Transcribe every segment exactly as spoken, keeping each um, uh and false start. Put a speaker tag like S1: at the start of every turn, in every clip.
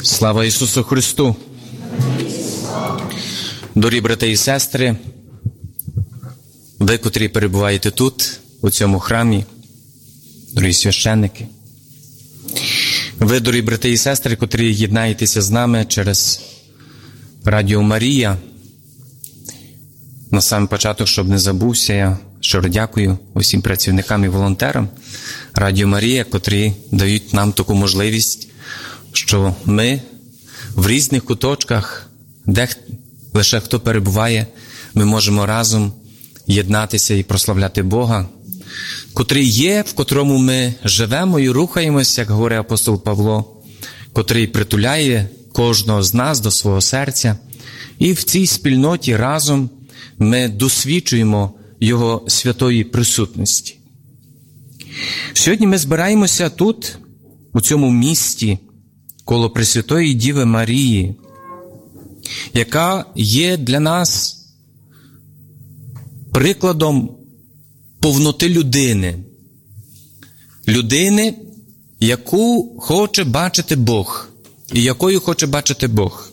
S1: Слава Ісусу Христу! Дорогі брати і сестри, ви, котрі перебуваєте тут, у цьому храмі, дорогі священники, ви, дорогі брати і сестри, котрі єднаєтеся з нами через Радіо Марія, на сам початок, щоб не забувся, я щиро дякую усім працівникам і волонтерам Радіо Марія, котрі дають нам таку можливість, що ми в різних куточках, де лише хто перебуває, ми можемо разом єднатися і прославляти Бога, котрий є, в котрому ми живемо і рухаємося, як говорить апостол Павло, котрий притуляє кожного з нас до свого серця. І в цій спільноті разом ми досвідчуємо Його святої присутності. Сьогодні ми збираємося тут, у цьому місті, коло Пресвятої Діви Марії, яка є для нас прикладом повноти людини. Людини, яку хоче бачити Бог, і якою хоче бачити Бог.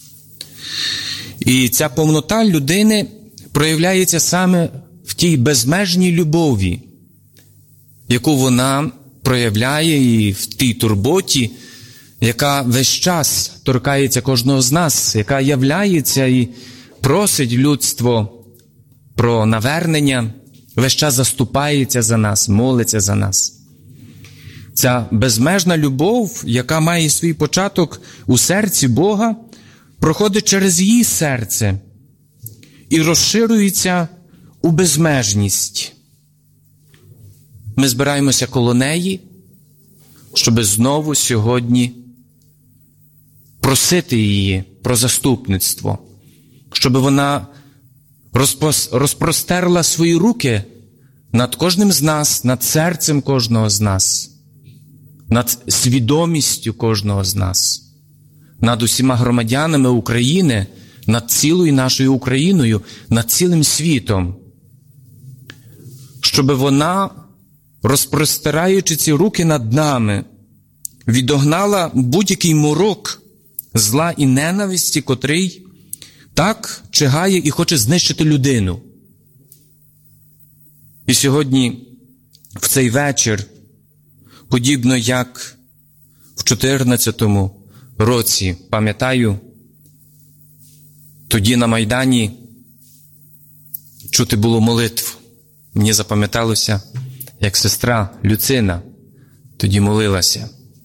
S1: І ця повнота людини проявляється саме в тій безмежній любові, яку вона проявляє і в тій турботі, яка весь час торкається кожного з нас, яка являється і просить людство про навернення, весь час заступається за нас, молиться за нас. Ця безмежна любов, яка має свій початок у серці Бога, проходить через її серце і розширюється у безмежність. Ми збираємося коло неї, щоб знову сьогодні просити її про заступництво, щоб вона розпростерла свої руки над кожним з нас, над серцем кожного з нас, над свідомістю кожного з нас, над усіма громадянами України, над цілою нашою Україною, над цілим світом, щоб вона, розпростираючи ці руки над нами, відогнала будь-який морок зла і ненависті, котрий так чигає і хоче знищити людину. І сьогодні, в цей вечір, подібно як в чотирнадцятому році, пам'ятаю, тоді на Майдані чути було молитву. Мені запам'яталося, як сестра Люцина тоді молилася.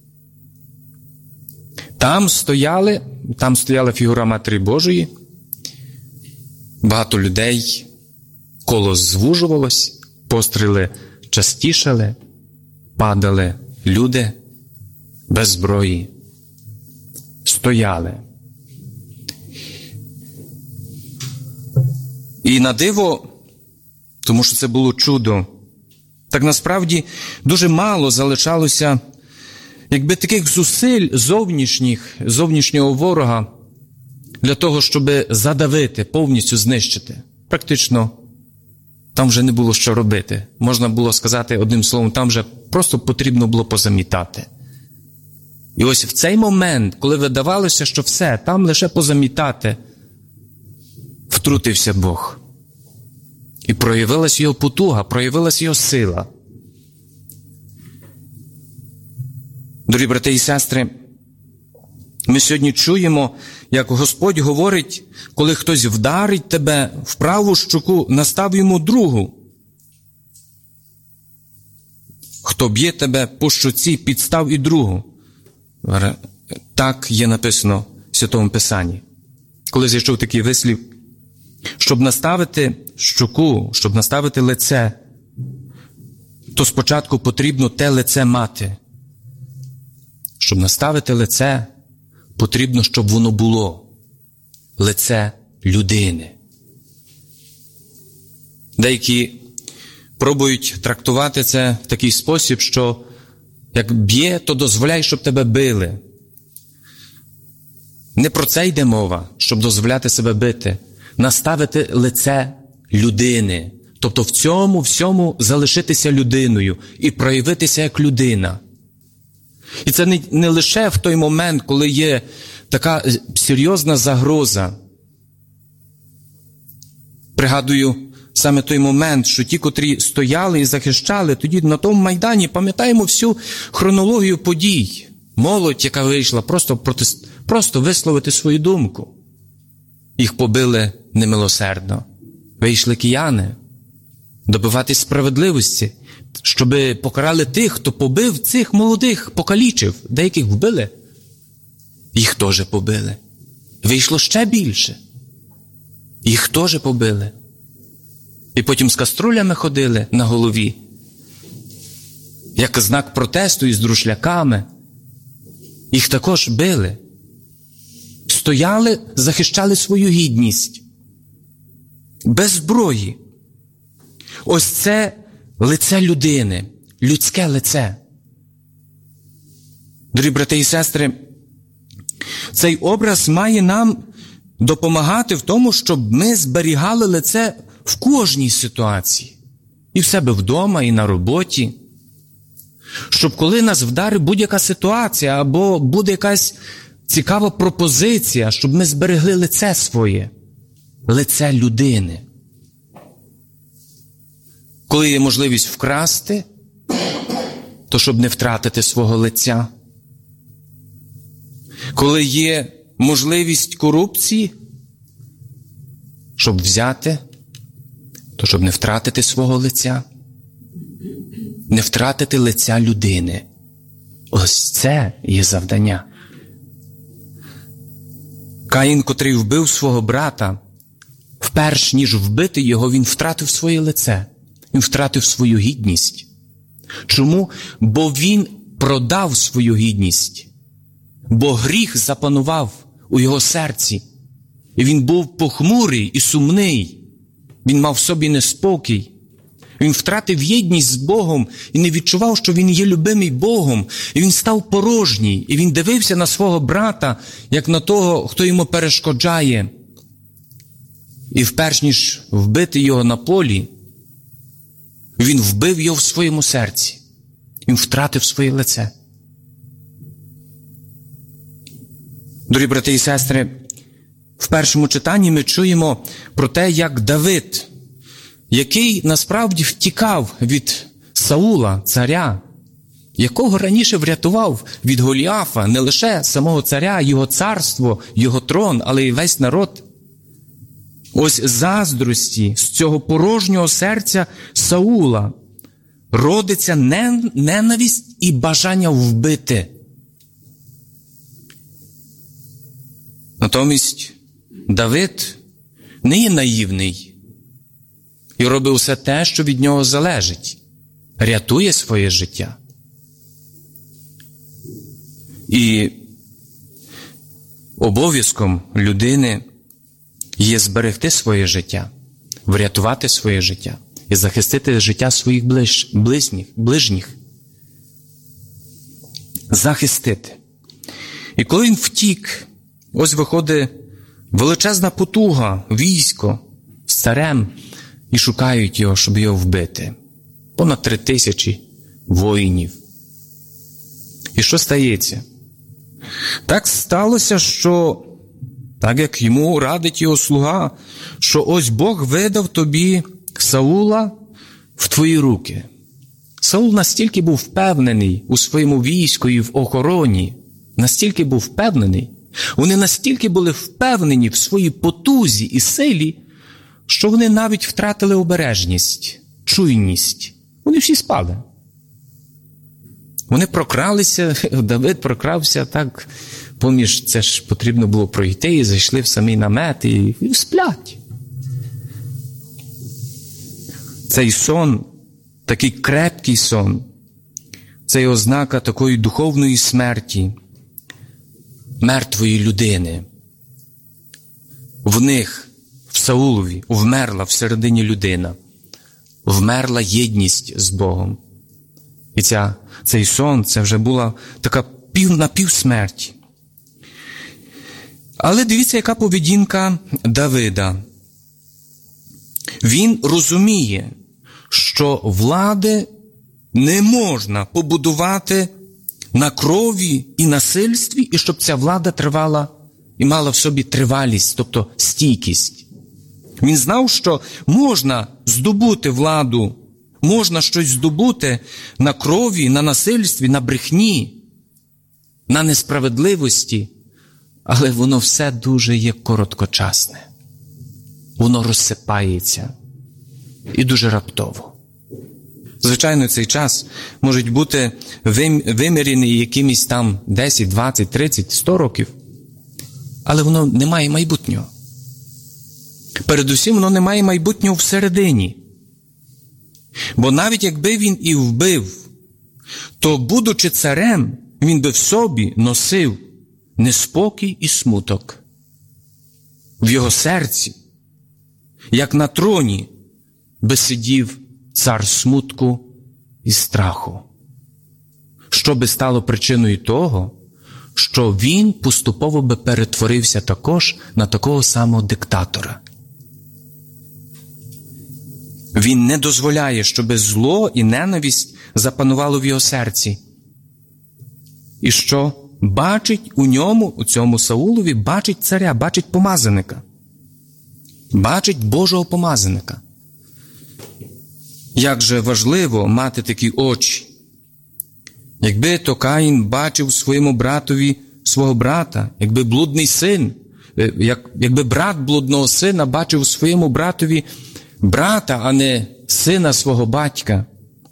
S1: Там стояли, там стояла фігура Матері Божої, багато людей, коло звужувалось, постріли частішали, падали люди без зброї, стояли. І на диво, тому що це було чудо, так насправді дуже мало залишалося, якби таких зусиль зовнішніх, зовнішнього ворога для того, щоб задавити, повністю знищити. Практично там вже не було що робити. Можна було сказати одним словом, там вже просто потрібно було позамітати. І ось в цей момент, коли видавалося, що все, там лише позамітати, втрутився Бог. І проявилась його потуга, проявилась його сила. Дорогі брати і сестри, ми сьогодні чуємо, як Господь говорить, коли хтось вдарить тебе в праву щоку, настав йому другу. Хто б'є тебе по щоці, підстав і другу. Так є написано в Святому Писанні. Коли я чув такий вислів, щоб наставити щоку, щоб наставити лице, то спочатку потрібно те лице мати. Щоб наставити лице, потрібно, щоб воно було. Лице людини. Деякі пробують трактувати це в такий спосіб, що як б'є, то дозволяй, щоб тебе били. Не про це йде мова, щоб дозволяти себе бити. Наставити лице людини. Тобто в цьому всьому залишитися людиною і проявитися як людина. І це не, не лише в той момент, коли є така серйозна загроза. Пригадую саме той момент, що ті, котрі стояли і захищали, тоді на тому Майдані, пам'ятаємо всю хронологію подій. Молодь, яка вийшла, просто, протест... просто висловити свою думку. Їх побили немилосердно. Вийшли кияни добиватись справедливості, щоб покарали тих, хто побив цих молодих, покалічив, деяких вбили. Їх теж побили. Вийшло ще більше. Їх теж побили. І потім з каструлями ходили на голові, як знак протесту із друшляками. Їх також били. Стояли, захищали свою гідність. Без зброї. Ось це лице людини, людське лице. Дорогі брати і сестри, цей образ має нам допомагати в тому, щоб ми зберігали лице в кожній ситуації. І в себе вдома, і на роботі. Щоб коли нас вдарить будь-яка ситуація, або буде якась цікава пропозиція, щоб ми зберегли лице своє, лице людини. Коли є можливість вкрасти, то щоб не втратити свого лиця. Коли є можливість корупції, щоб взяти, то щоб не втратити свого лиця. Не втратити лиця людини. Ось це є завдання. Каїн, котрий вбив свого брата, вперш ніж вбити його, він втратив своє лице. Він втратив свою гідність. Чому? Бо він продав свою гідність. Бо гріх запанував у його серці. І він був похмурий і сумний. Він мав в собі неспокій. Він втратив єдність з Богом і не відчував, що він є любимий Богом. І він став порожній. І він дивився на свого брата, як на того, хто йому перешкоджає. І вперш ніж вбити його на полі, він вбив його в своєму серці. Він втратив своє лице. Дорогі брати і сестри, в першому читанні ми чуємо про те, як Давид, який насправді втікав від Саула, царя, якого раніше врятував від Голіафа не лише самого царя, його царство, його трон, але й весь народ. Ось заздрості з цього порожнього серця Саула родиться ненависть і бажання вбити. Натомість Давид не є наївний і робить все те, що від нього залежить. Рятує своє життя. І обов'язком людини є зберегти своє життя, врятувати своє життя і захистити життя своїх ближ, ближніх, ближніх. Захистити. І коли він втік, ось виходить величезна потуга, військо з царем, і шукають його, щоб його вбити. Понад три тисячі воїнів. І що стається? Так сталося, що, так як йому радить його слуга, що ось Бог видав тобі Саула в твої руки. Саул настільки був впевнений у своєму війську і в охороні, настільки був впевнений, вони настільки були впевнені в своїй потузі і силі, що вони навіть втратили обережність, чуйність. Вони всі спали. Вони прокралися, Давид прокрався так, поміж, це ж потрібно було пройти, і зайшли в самий намет, і, і сплять. Цей сон, такий крепкий сон, це є ознака такої духовної смерті, мертвої людини. В них, в Саулові, вмерла всередині людина. Вмерла єдність з Богом. І ця, цей сон, це вже була така пів на пів смерті. Але дивіться, яка поведінка Давида. Він розуміє, що влади не можна побудувати на крові і насильстві, і щоб ця влада тривала і мала в собі тривалість, тобто стійкість. Він знав, що можна здобути владу, можна щось здобути на крові, на насильстві, на брехні, на несправедливості, але воно все дуже є короткочасне. Воно розсипається і дуже раптово. Звичайно, цей час може бути вимірений якимись там десять, двадцять, тридцять, сто років, але воно не має майбутнього. Передусім, воно не має майбутнього всередині. Бо навіть якби він і вбив, то, будучи царем, він би в собі носив неспокій і смуток. В його серці, як на троні, би сидів цар смутку і страху. Що би стало причиною того, що він поступово би перетворився також на такого самого диктатора. Він не дозволяє, щоб зло і ненависть запанувало в його серці. І що бачить у ньому, у цьому Саулові, бачить царя, бачить помазаника. Бачить Божого помазаника. Як же важливо мати такі очі. Якби то Каїн бачив своєму братові свого брата, якби блудний син, як, якби брат блудного сина бачив у своєму братові брата, а не сина свого батька,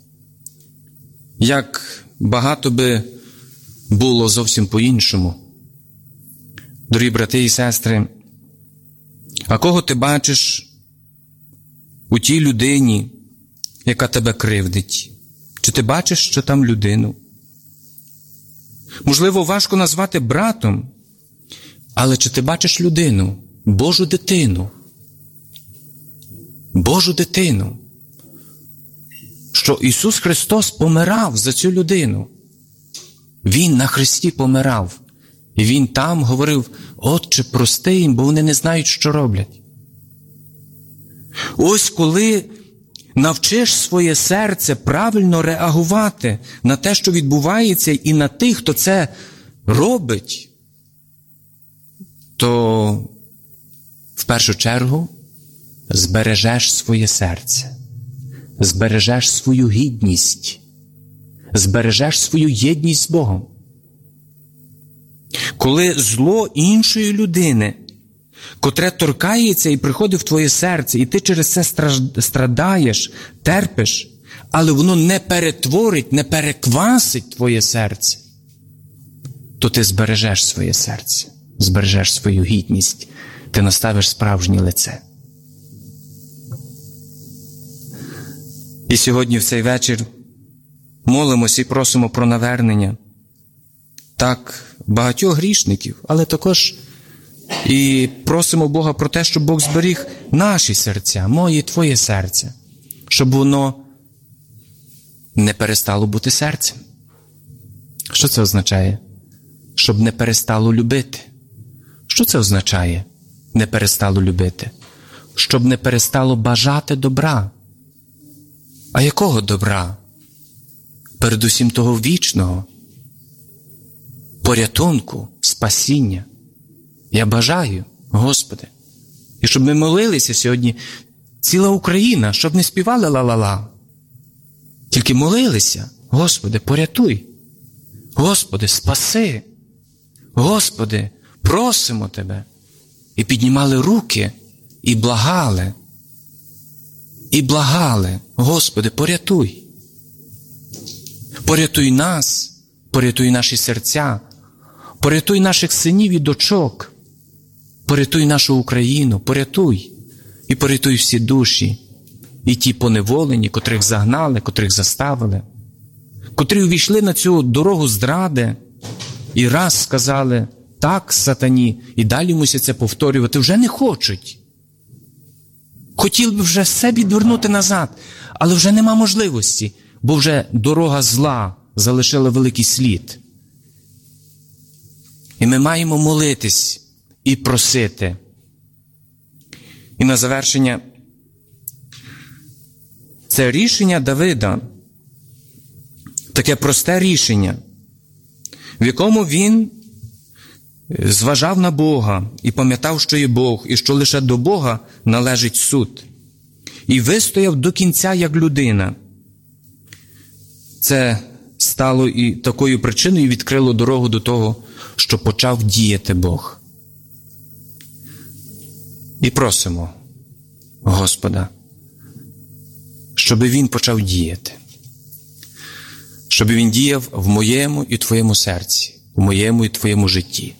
S1: як багато би було зовсім по-іншому. Дорогі брати і сестри, а кого ти бачиш у тій людині, яка тебе кривдить? Чи ти бачиш, що там людину? Можливо, важко назвати братом, але чи ти бачиш людину, Божу дитину? Божу дитину, що Ісус Христос помирав за цю людину. Він на хресті помирав. І Він там говорив: «Отче, прости їм, бо вони не знають, що роблять». Ось коли навчиш своє серце правильно реагувати на те, що відбувається, і на тих, хто це робить, то в першу чергу збережеш своє серце, збережеш свою гідність, збережеш свою єдність з Богом. Коли зло іншої людини, котре торкається і приходить в твоє серце, і ти через це страдаєш, терпиш, але воно не перетворить, не переквасить твоє серце, то ти збережеш своє серце, збережеш свою гідність, ти наставиш справжнє лице. І сьогодні в цей вечір молимося і просимо про навернення. Так, багатьох грішників, але також і просимо Бога про те, щоб Бог зберіг наші серця, моє і твоє серце, щоб воно не перестало бути серцем. Що це означає? Щоб не перестало любити. Що це означає? Не перестало любити. Щоб не перестало бажати добра. А якого добра? Передусім того вічного, порятунку, спасіння. Я бажаю, Господи, і щоб ми молилися сьогодні, ціла Україна, щоб не співали ла-ла-ла, тільки молилися: Господи, порятуй, Господи, спаси, Господи, просимо Тебе. І піднімали руки, і благали, і благали: Господи, порятуй. Порятуй нас, порятуй наші серця, порятуй наших синів і дочок, порятуй нашу Україну, порятуй. І порятуй всі душі, і ті поневолені, котрих загнали, котрих заставили, котрі увійшли на цю дорогу зради і раз сказали так сатані, і далі мусять це повторювати, вже не хочуть. Хотіли б вже все відвернути назад, але вже нема можливості, бо вже дорога зла залишила великий слід. І ми маємо молитись і просити. І на завершення, це рішення Давида, таке просте рішення, в якому він зважав на Бога і пам'ятав, що є Бог, і що лише до Бога належить суд. І вистояв до кінця як людина. Це стало і такою причиною, і відкрило дорогу до того, що почав діяти Бог. І просимо Господа, щоб Він почав діяти. Щоб Він діяв в моєму і твоєму серці, в моєму і твоєму житті.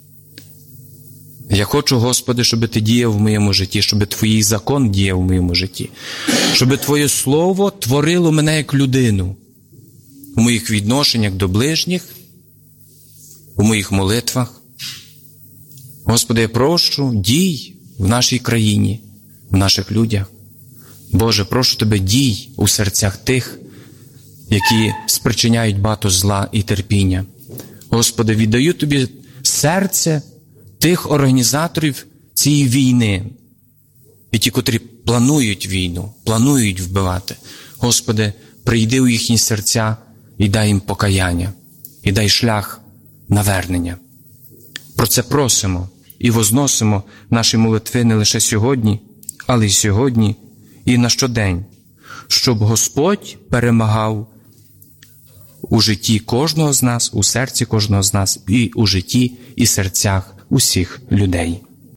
S1: Я хочу, Господи, щоб Ти діяв в моєму житті, щоб Твій закон діяв в моєму житті, щоб Твоє Слово творило мене як людину у моїх відношеннях до ближніх, у моїх молитвах. Господи, я прошу, дій в нашій країні, в наших людях. Боже, прошу Тебе, дій у серцях тих, які спричиняють багато зла і терпіння. Господи, віддаю Тобі серце тих організаторів цієї війни, і ті, котрі планують війну, планують вбивати. Господи, прийди у їхні серця і дай їм покаяння, і дай шлях навернення. Про це просимо і возносимо наші молитви не лише сьогодні, але й сьогодні, і на щодень, щоб Господь перемагав у житті кожного з нас, у серці кожного з нас, і у житті і серцях усіх людей.